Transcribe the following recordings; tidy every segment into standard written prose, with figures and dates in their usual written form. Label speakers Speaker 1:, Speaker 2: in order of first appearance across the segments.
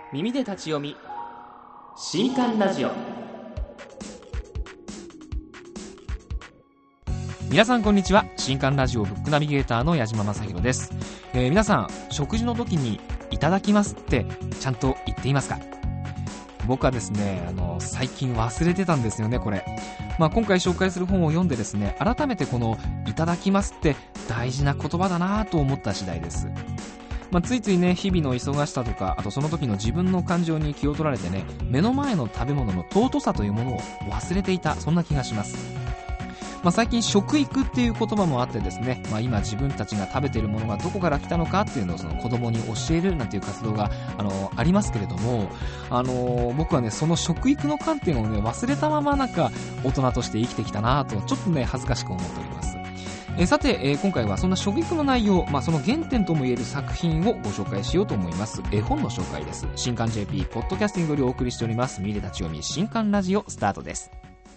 Speaker 1: 耳で立ち読み新刊ラジオ。皆さんこんにちは。新刊ラジオブックナビゲーターの矢島正弘です。皆さん食事の時にいただきますってちゃんと言っていますか？僕はですね最近忘れてたんですよねこれ。今回紹介する本を読んでですね、改めてこのいただきますって大事な言葉だなと思った次第です。ついついね、日々の忙しさとか、あとその時の自分の感情に気を取られてね、目の前の食べ物の尊さというものを忘れていた、そんな気がします。最近食育っていう言葉もあってですね、今自分たちが食べているものがどこから来たのかっていうのをその子供に教えるなんていう活動がありますけれども、僕はねその食育の観点をね忘れたままなんか大人として生きてきたなとちょっとね恥ずかしく思っております。さて、今回はそんな食育の内容、その原点ともいえる作品をご紹介しようと思います。絵本の紹介です。新刊 JP ポッドキャスティングよりお送りしております見れ立ち読み新刊ラジオスタートです。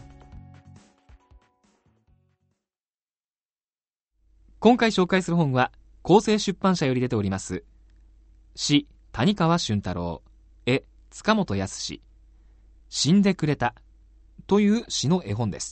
Speaker 1: 今回紹介する本は厚生出版社より出ております詩谷川俊太郎、絵塚本康、死んでくれたという詩の絵本です。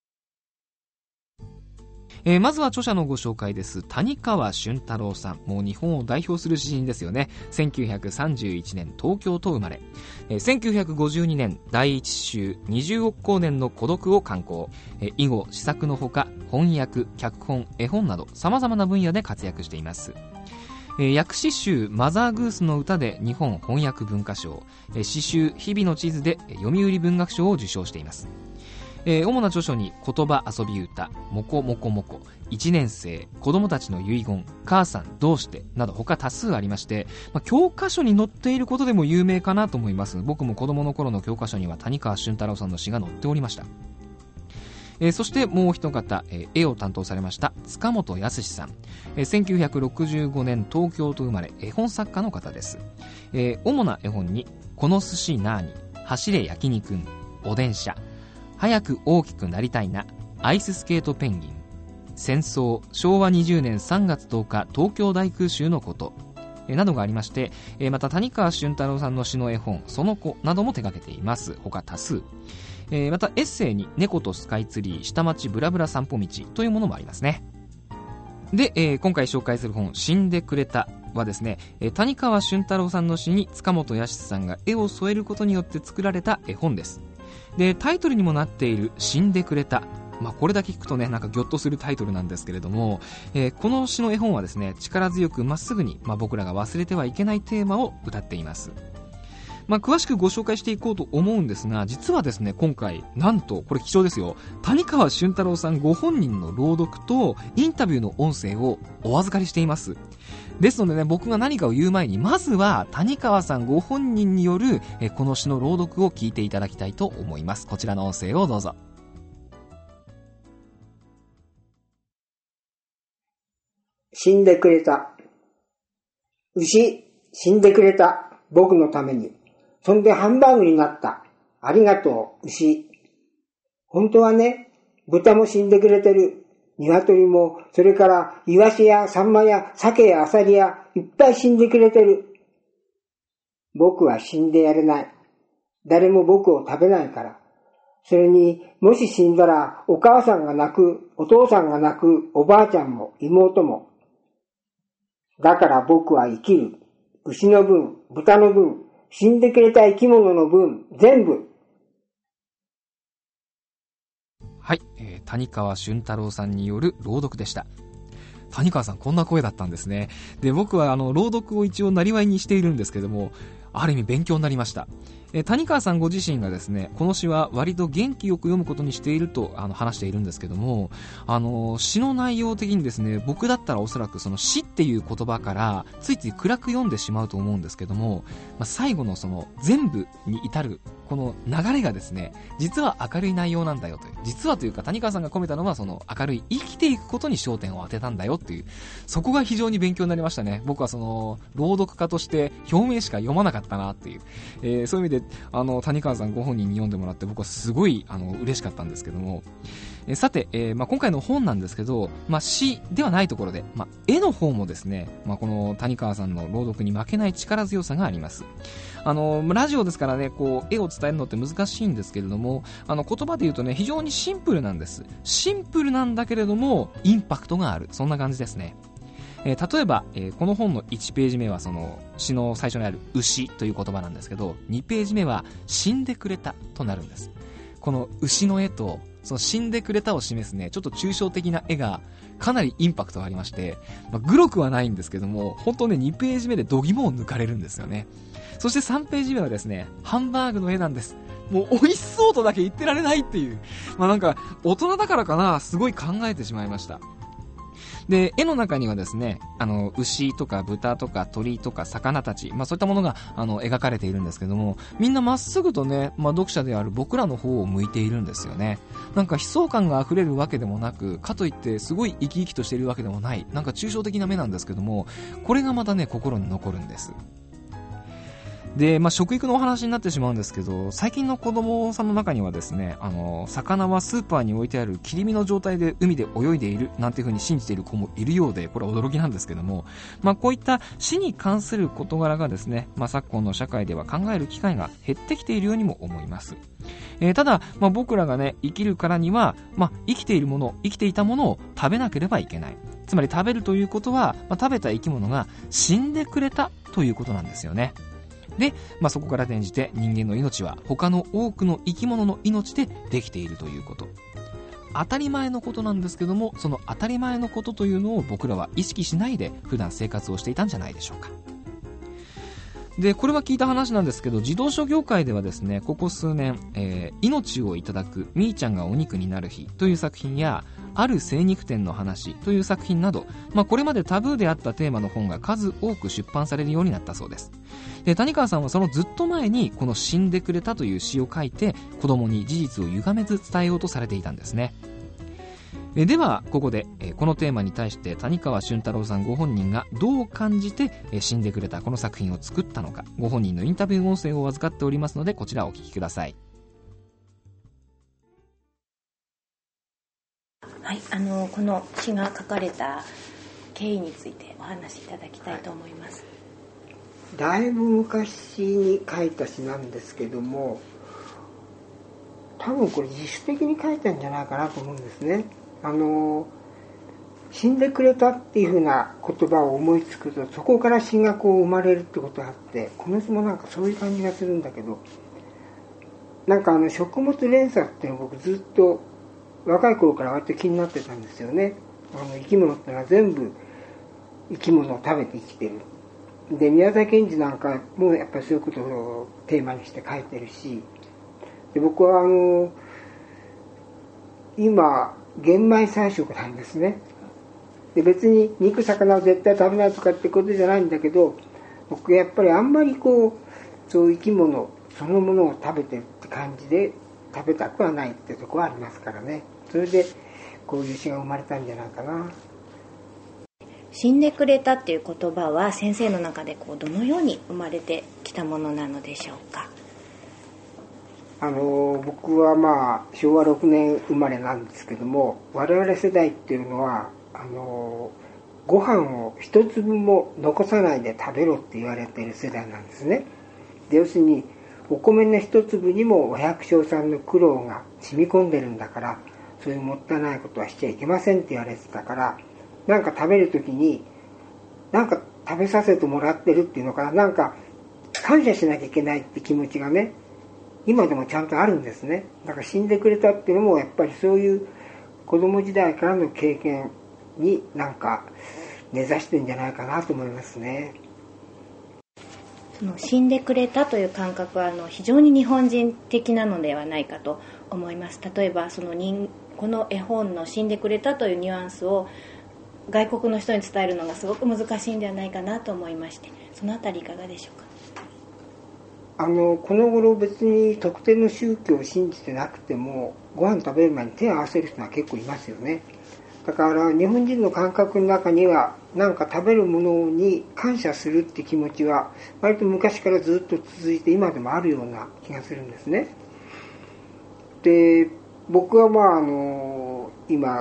Speaker 1: まずは著者のご紹介です。谷川俊太郎さん、もう日本を代表する詩人ですよね。1931年東京と生まれ、1952年第一詩集20億光年の孤独を刊行、以後詩作のほか翻訳、脚本、絵本など様々な分野で活躍しています。訳詩集マザーグースの歌で日本翻訳文化賞、詩集日々の地図で読売文学賞を受賞しています。主な著書に言葉遊び歌、もこもこもこ、一年生、子供たちの遺言、母さんどうしてなど他多数ありまして、教科書に載っていることでも有名かなと思います。僕も子供の頃の教科書には谷川俊太郎さんの詩が載っておりました。そしてもう一方、絵を担当されました塚本康さん、1965年東京と生まれ絵本作家の方です。主な絵本にこの寿司なーに、走れ焼肉ん、お電車、早く大きくなりたいな、アイススケートペンギン、戦争、昭和20年3月10日東京大空襲のこと、などがありまして、また谷川俊太郎さんの詩の絵本その子なども手掛けています。他多数、またエッセイに猫とスカイツリー、下町ブラブラ散歩道というものもありますね。で、今回紹介する本死んでくれたはですね、谷川俊太郎さんの詩に塚本康さんが絵を添えることによって作られた絵本です。で、タイトルにもなっている死んでくれた、これだけ聞くとねなんかギョッとするタイトルなんですけれども、この詩の絵本はですね力強くまっすぐに、僕らが忘れてはいけないテーマを歌っています。詳しくご紹介していこうと思うんですが、実はですね今回なんとこれ貴重ですよ、谷川俊太郎さんご本人の朗読とインタビューの音声をお預かりしています。ですのでね、僕が何かを言う前にまずは谷川さんご本人によるこの詩の朗読を聞いていただきたいと思います。こちらの音声をどうぞ。
Speaker 2: 死んでくれた。牛、死んでくれた。僕のために。そんでハンバーグになった。ありがとう、牛。本当はね、豚も死んでくれてる。鶏も、それからイワシやサンマや鮭やアサリやいっぱい死んでくれてる。僕は死んでやれない。誰も僕を食べないから。それにもし死んだらお母さんが泣く、お父さんが泣く、おばあちゃんも妹も。だから僕は生きる。牛の分、豚の分、死んでくれた生き物の分、全部。
Speaker 1: はい、谷川俊太郎さんによる朗読でした。谷川さんこんな声だったんですね。で、僕は朗読を一応なりわいにしているんですけども、ある意味勉強になりました。谷川さんご自身がですねこの詩は割と元気よく読むことにしていると話しているんですけども、詩の内容的にですね僕だったらおそらくその詩っていう言葉からついつい暗く読んでしまうと思うんですけども、最後のその全部に至るこの流れがですね実は明るい内容なんだよという、実はというか谷川さんが込めたのはその明るい生きていくことに焦点を当てたんだよっていう、そこが非常に勉強になりましたね。僕はその朗読家として表面しか読まなかったなっていう、そういう意味で谷川さんご本人に読んでもらって僕はすごい嬉しかったんですけども、 さて、今回の本なんですけど、詩ではないところで、絵の方もですね、この谷川さんの朗読に負けない力強さがあります。ラジオですからね、絵を伝えるのって難しいんですけれども、言葉で言うとね、非常にシンプルなんです。シンプルなんだけれどもインパクトがある、そんな感じですね。例えば、この本の1ページ目はその詩の最初にある牛という言葉なんですけど、2ページ目は死んでくれたとなるんです。この牛の絵とその死んでくれたを示すね、ちょっと抽象的な絵がかなりインパクトがありまして、グロくはないんですけども、本当ね、2ページ目で度肝を抜かれるんですよね。そして3ページ目はですね、ハンバーグの絵なんです。もう美味しそうとだけ言ってられないっていう、なんか大人だからかな、すごい考えてしまいました。で、絵の中にはですね、牛とか豚とか鳥とか魚たち、そういったものが描かれているんですけども、みんなまっすぐとね、読者である僕らの方を向いているんですよね。なんか悲壮感が溢れるわけでもなく、かといってすごい生き生きとしているわけでもない、なんか抽象的な目なんですけども、これがまたね、心に残るんです。で、食育のお話になってしまうんですけど、最近の子供さんの中にはですね、魚はスーパーに置いてある切り身の状態で海で泳いでいるなんていう風に信じている子もいるようで、これは驚きなんですけども、こういった死に関する事柄がですね、昨今の社会では考える機会が減ってきているようにも思います。ただ、僕らがね、生きるからには、生きているもの、生きていたものを食べなければいけない。つまり食べるということは、食べた生き物が死んでくれたということなんですよね。で、そこから転じて人間の命は他の多くの生き物の命でできているということ。当たり前のことなんですけども、その当たり前のことというのを僕らは意識しないで普段生活をしていたんじゃないでしょうか。で、これは聞いた話なんですけど、自動車業界ではですね、ここ数年、命をいただくみーちゃんがお肉になる日という作品や、ある精肉店の話という作品など、これまでタブーであったテーマの本が数多く出版されるようになったそうです。で、谷川さんはそのずっと前にこの死んでくれたという詩を書いて、子供に事実を歪めず伝えようとされていたんですね。ではここでこのテーマに対して谷川俊太郎さんご本人がどう感じて死んでくれたこの作品を作ったのか、ご本人のインタビュー音声を預かっておりますので、こちらをお聞きください。
Speaker 3: はい、この詩が書かれた経緯についてお話しいただきたいと思います。
Speaker 2: だいぶ昔に書いた詩なんですけども、多分これ自主的に書いたんじゃないかなと思うんですね。死んでくれたっていう風な言葉を思いつくと、そこから詩が生まれるってことがあって、この詩もなんかそういう感じがするんだけど、なんか食物連鎖っていうのを僕ずっと若い頃から割と気になってたんですよね。生き物ってのは全部生き物を食べて生きてる。で、宮沢賢治なんかもやっぱりそういうことをテーマにして書いてるし、で僕は今玄米菜食なんですね。で、別に肉魚を絶対食べないとかってことじゃないんだけど、僕やっぱりあんまりそういう生き物そのものを食べてるって感じで食べたくはないってとこはありますからね。それでこういう詩が生まれたんじゃないかな。
Speaker 3: 死んでくれたっていう言葉は先生の中でどのように生まれてきたものなのでしょうか。
Speaker 2: 僕は昭和6年生まれなんですけども、我々世代っていうのはご飯を一粒も残さないで食べろって言われている世代なんですね。で、要するにお米の一粒にもお百姓さんの苦労が染み込んでるんだから、そういうもったいないことはしちゃいけませんって言われてたから、なんか食べるときになんか食べさせてもらってるっていうのかな、なんか感謝しなきゃいけないって気持ちがね、今でもちゃんとあるんですね。だから死んでくれたっていうのもやっぱりそういう子供時代からの経験になんか根ざしてるんじゃないかなと思いますね。
Speaker 3: その死んでくれたという感覚は非常に日本人的なのではないかと思います。例えばこの絵本の死んでくれたというニュアンスを外国の人に伝えるのがすごく難しいんではないかなと思いまして、そのあたりいかがでしょうか。
Speaker 2: この頃別に特定の宗教を信じてなくてもご飯食べる前に手を合わせる人は結構いますよね。だから日本人の感覚の中にはなんか食べるものに感謝するって気持ちは割と昔からずっと続いて今でもあるような気がするんですね。で、僕は今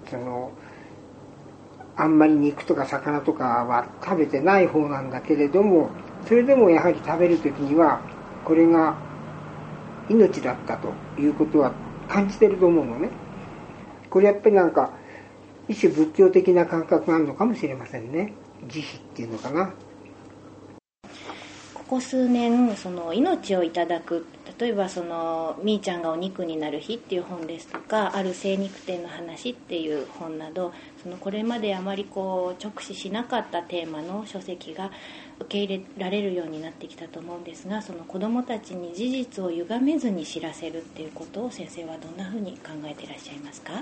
Speaker 2: あんまり肉とか魚とかは食べてない方なんだけれども、それでもやはり食べるときにはこれが命だったということは感じてると思うのね。これやっぱりなんか一種仏教的な感覚があるのかもしれませんね。慈悲っていうのかな。
Speaker 3: ここ数年その命をいただく、例えばそのみーちゃんがお肉になる日っていう本ですとか、ある精肉店の話っていう本など、そのこれまであまり直視しなかったテーマの書籍が受け入れられるようになってきたと思うんですが、その子どもたちに事実を歪めずに知らせるっていうことを先生はどんなふうに考えていらっしゃいますか？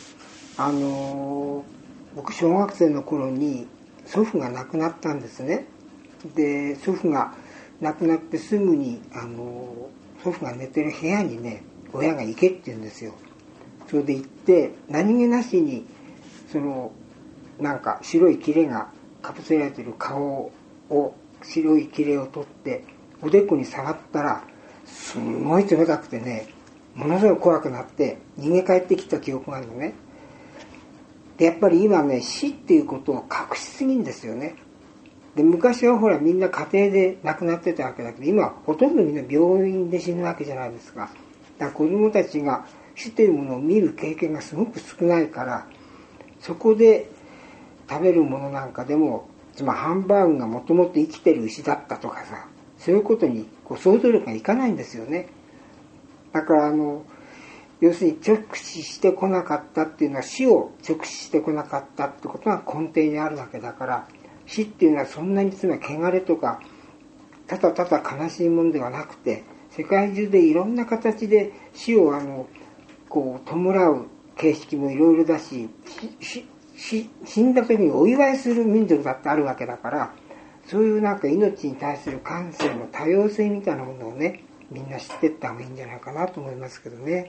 Speaker 2: 僕小学生の頃に祖父が亡くなったんですね。で祖父が亡くなってすぐに祖父が寝てる部屋にね、親が行けって言うんですよ。それで行って何気なしになんか白い切れがかぶせられてる顔を、白い切れを取っておでこに触ったらすごい冷たくてね、ものすごい怖くなって逃げ帰ってきた記憶があるのね。でやっぱり今ね、死っていうことを隠しすぎんですよね。で昔はほらみんな家庭で亡くなってたわけだけど、今はほとんどみんな病院で死ぬわけじゃないですか。だから子供たちが死というものを見る経験がすごく少ないから、そこで食べるものなんかでも、ハンバーグがもともと生きてる牛だったとかさ、そういうことに想像力がいかないんですよね。だから要するに直視してこなかったっていうのは、死を直視してこなかったってことが根底にあるわけだから、死っていうのはそんなに汚れとかただただ悲しいものではなくて、世界中でいろんな形で死を弔う形式もいろいろだし、死んだ時にお祝いする民族だってあるわけだから、そういうなんか命に対する感性の多様性みたいなものをね、みんな知っていった方がいいんじゃないかなと思いますけどね。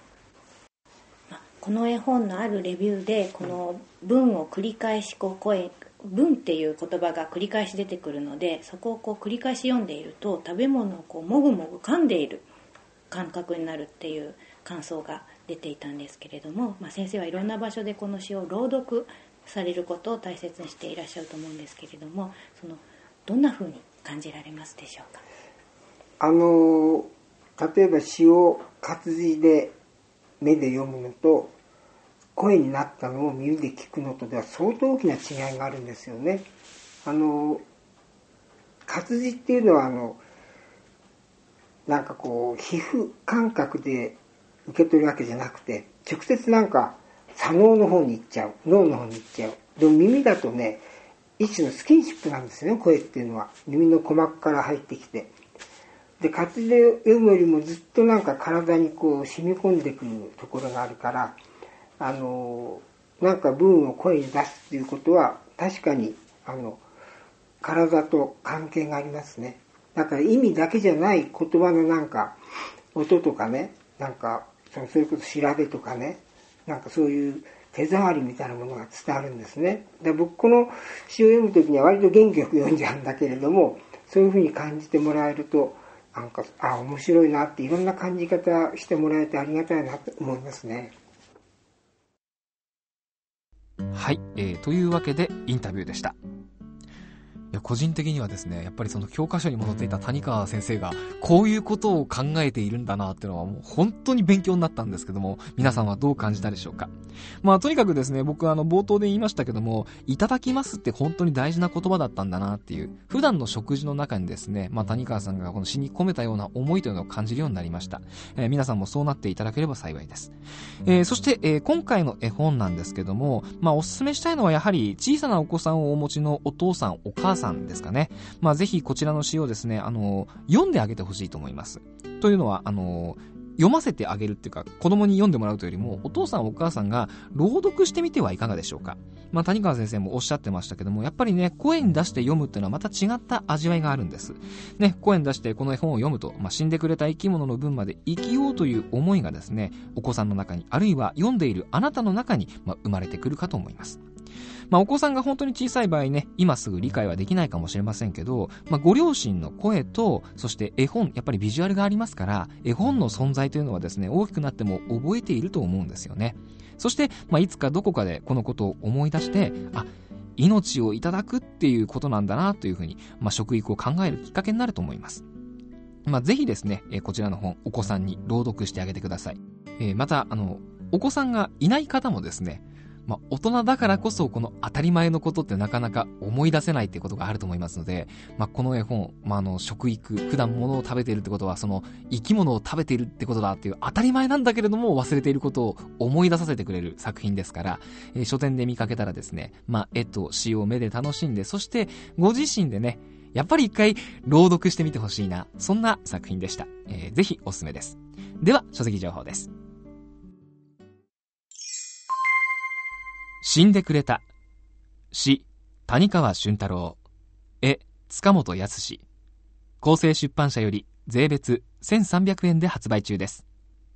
Speaker 3: この絵本のあるレビューで、この文を繰り返し文っていう言葉が繰り返し出てくるので、そこを繰り返し読んでいると食べ物をもぐもぐ噛んでいる感覚になるっていう感想が出ていたんですけれども、先生はいろんな場所でこの詩を朗読されることを大切にしていらっしゃると思うんですけれども、どんなふうに感じられますでしょう
Speaker 2: か？例えば詩を活字で目で読むのと声になったのを耳で聞くのとでは相当大きな違いがあるんですよね。活字っていうのはなんか皮膚感覚で受け取るわけじゃなくて、直接なんか左脳の方に行っちゃう、脳の方に行っちゃう。でも耳だとね、一種のスキンシップなんですよね。声っていうのは耳の鼓膜から入ってきて、で活字で読むよりもずっとなんか体に染み込んでくるところがあるから、なんか文を声に出すっていうことは確かに体と関係がありますね。だから意味だけじゃない言葉のなんか音とかね、なんかそれこそ調べとかね、なんかそういう手触りみたいなものが伝わるんですね。で僕この詩を読むときには割と元気よく読んじゃうんだけれども、そういうふうに感じてもらえるとなんか面白いなって、いろんな感じ方してもらえてありがたいなと思いますね。
Speaker 1: はい、というわけでインタビューでした。いや個人的にはですね、やっぱり教科書にも載っていた谷川先生がこういうことを考えているんだなっていうのはもう本当に勉強になったんですけども、皆さんはどう感じたでしょうか。とにかくですね、僕冒頭で言いましたけども、いただきますって本当に大事な言葉だったんだなっていう、普段の食事の中にですね、谷川さんがこの詩に込めたような思いというのを感じるようになりました。皆さんもそうなっていただければ幸いです。そして、今回の絵本なんですけども、おすすめしたいのはやはり小さなお子さんをお持ちのお父さんお母さんですかね。ぜひこちらの詩をですね、読んであげてほしいと思います。というのは読ませてあげるっていうか、子供に読んでもらうというよりも、お父さんお母さんが朗読してみてはいかがでしょうか。谷川先生もおっしゃってましたけども、やっぱりね、声に出して読むっていうのはまた違った味わいがあるんですね。声に出してこの絵本を読むと、死んでくれた生き物の分まで生きようという思いがですね、お子さんの中に、あるいは読んでいるあなたの中に、生まれてくるかと思います。 お子さんが本当に小さい場合ね、今すぐ理解はできないかもしれませんけど、ご両親の声と、そして絵本、やっぱりビジュアルがありますから、絵本の存在というのはですね、大きくなっても覚えていると思うんですよね。そして、いつかどこかでこのことを思い出して、命をいただくっていうことなんだなというふうに、食育を考えるきっかけになると思います。ぜひですね、こちらの本、お子さんに朗読してあげてください。また、お子さんがいない方もですね、大人だからこそこの当たり前のことってなかなか思い出せないっていうことがあると思いますので、この絵本、食育、普段物を食べているってことは、その生き物を食べているってことだっていう当たり前なんだけれども忘れていることを思い出させてくれる作品ですから、書店で見かけたらですね、絵と詩を目で楽しんで、そしてご自身でね、やっぱり一回朗読してみてほしいな、そんな作品でした。ぜひおすすめです。では、書籍情報です。死んでくれた。詩、谷川俊太郎。絵、塚本康。厚生出版社より税別1300円で発売中です。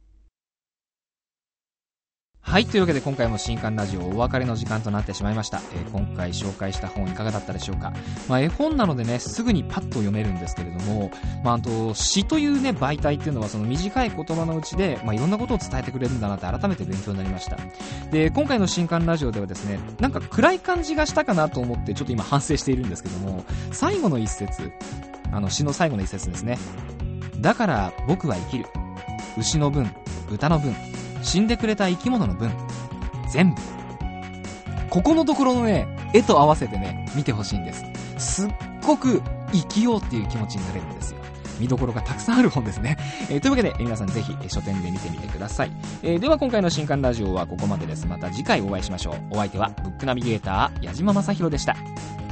Speaker 1: はい、というわけで今回も新刊ラジオお別れの時間となってしまいました。今回紹介した本いかがだったでしょうか。絵本なのでね、すぐにパッと読めるんですけれども、詩というね、媒体っていうのはその短い言葉のうちで、いろんなことを伝えてくれるんだなって改めて勉強になりました。で、今回の新刊ラジオではですね、なんか暗い感じがしたかなと思ってちょっと今反省しているんですけども、最後の一節、詩の最後の一節ですね。だから僕は生きる。牛の分、豚の分、死んでくれた生き物の分、全部。ここのところのね、絵と合わせてね、見てほしいんです。すっごく生きようっていう気持ちになれるんですよ。見どころがたくさんある本ですね。というわけで、皆さんぜひ書店で見てみてください。では今回の新刊ラジオはここまでです。また次回お会いしましょう。お相手はブックナビゲーター矢島正宏でした。